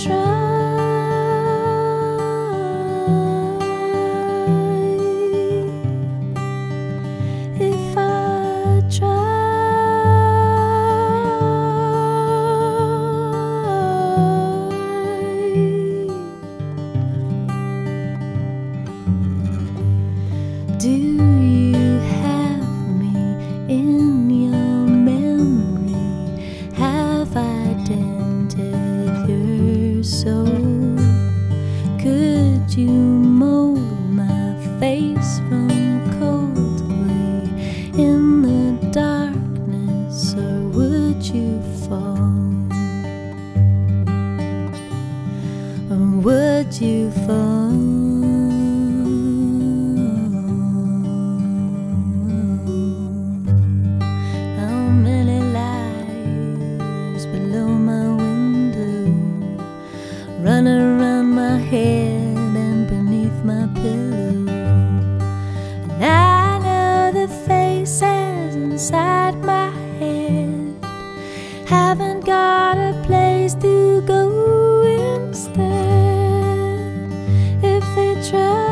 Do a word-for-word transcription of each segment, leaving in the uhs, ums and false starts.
if I try, do you have me in your memory? Have I dented your soul? Could you mold my face from cold clay in the darkness, or would you fall? Or would you fall? How many lives below my window run around my head and beneath my pillow? And I know the faces inside my head haven't got a place to go instead. If they try,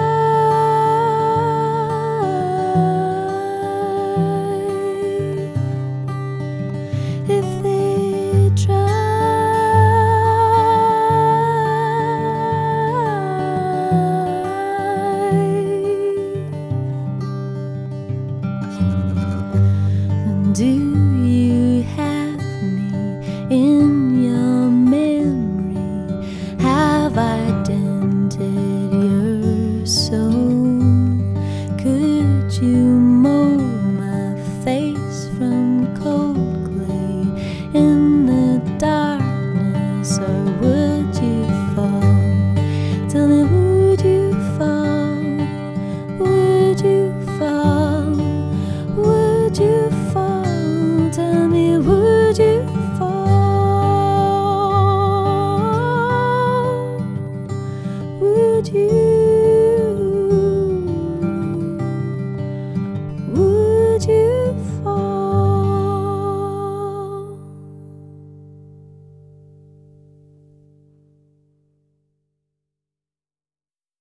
if they try, do you have me in your memory? Have I dented your soul? Could you mold my face from cold clay in the darkness, or would you fall? Tell me, would you fall? Would you fall? Would you fall? Tell me, would you fall? Would you?